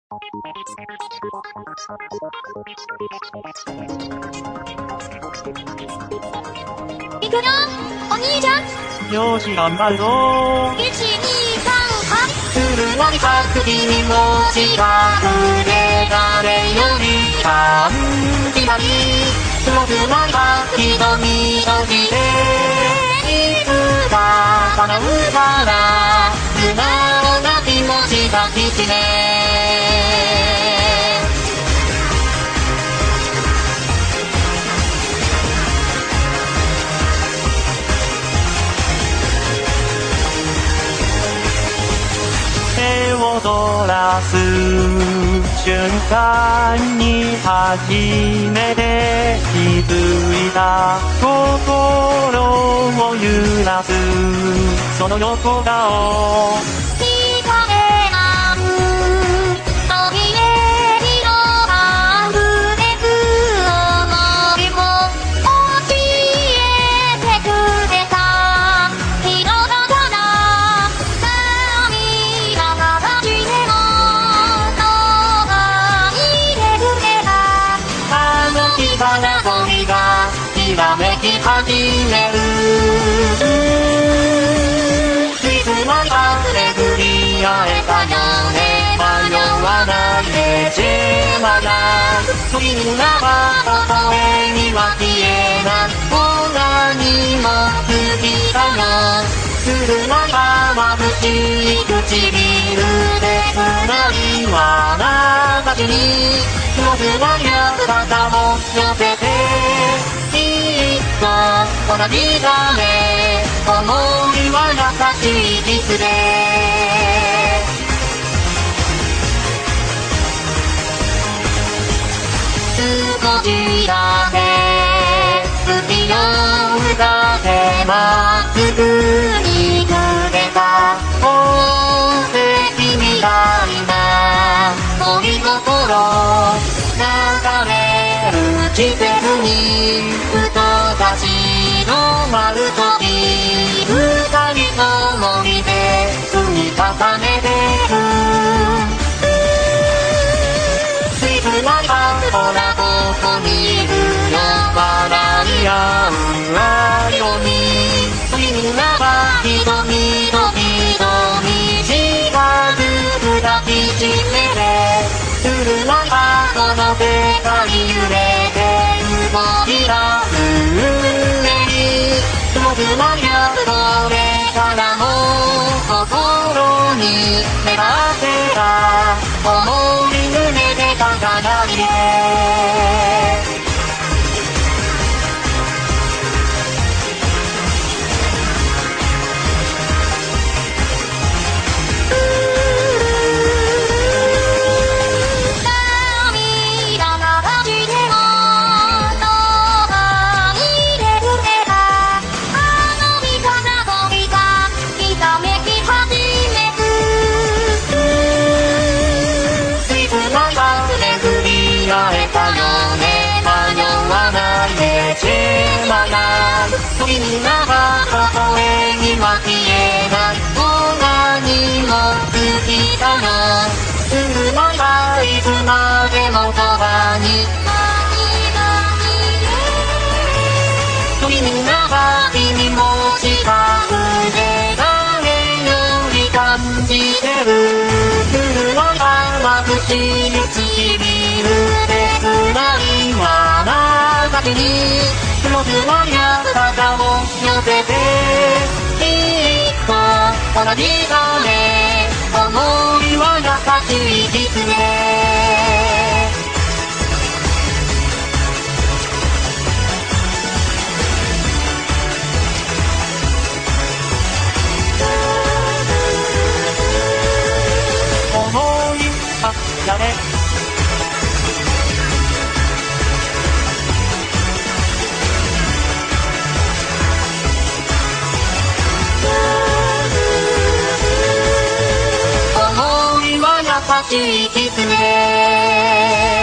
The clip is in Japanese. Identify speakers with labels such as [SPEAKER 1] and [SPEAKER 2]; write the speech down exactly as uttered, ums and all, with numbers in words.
[SPEAKER 1] 行くよ、お兄ちゃん。
[SPEAKER 2] よーし、頑張るぞ
[SPEAKER 1] ー。いち、に、さん、はち。
[SPEAKER 3] 車に各地に文字が触れ誰より感じたり。僕まが瞳閉じていつか叶うから素直な気持ちがきつね。
[SPEAKER 2] 手を取らす瞬間に初めて気づいた心を揺らすその横顔
[SPEAKER 3] ひらめき始めるいつまで巡り会えたよね迷わないでジェマラみんなは微笑みは消えないもう何も好きだよ車が眩しい唇で繋いはなたちに僕は肩を寄せて同じだね思いは優しいキスで少しだけ好きよだけまっすぐにくれた宝石みたいな恋心流れる季節にふと立ち止まるとき二人の思い出積み重ねてくスイーツならほらここにいるよ笑い合う愛を見みんなは瞳と瞳近づく抱きしめて車がこの世界揺れて動き出す僕はやこれからも心に目がけた思い胸で輝いてみんなが微笑みは消えないもう何も好きだよ車がいつまでもそばにみんなが君も近くで誰より感じてる車が眩しい唇で繋いはなたちに僕はや肩を寄せてきっと同じだね思いは優しいキスで思いはやれ優しいキスね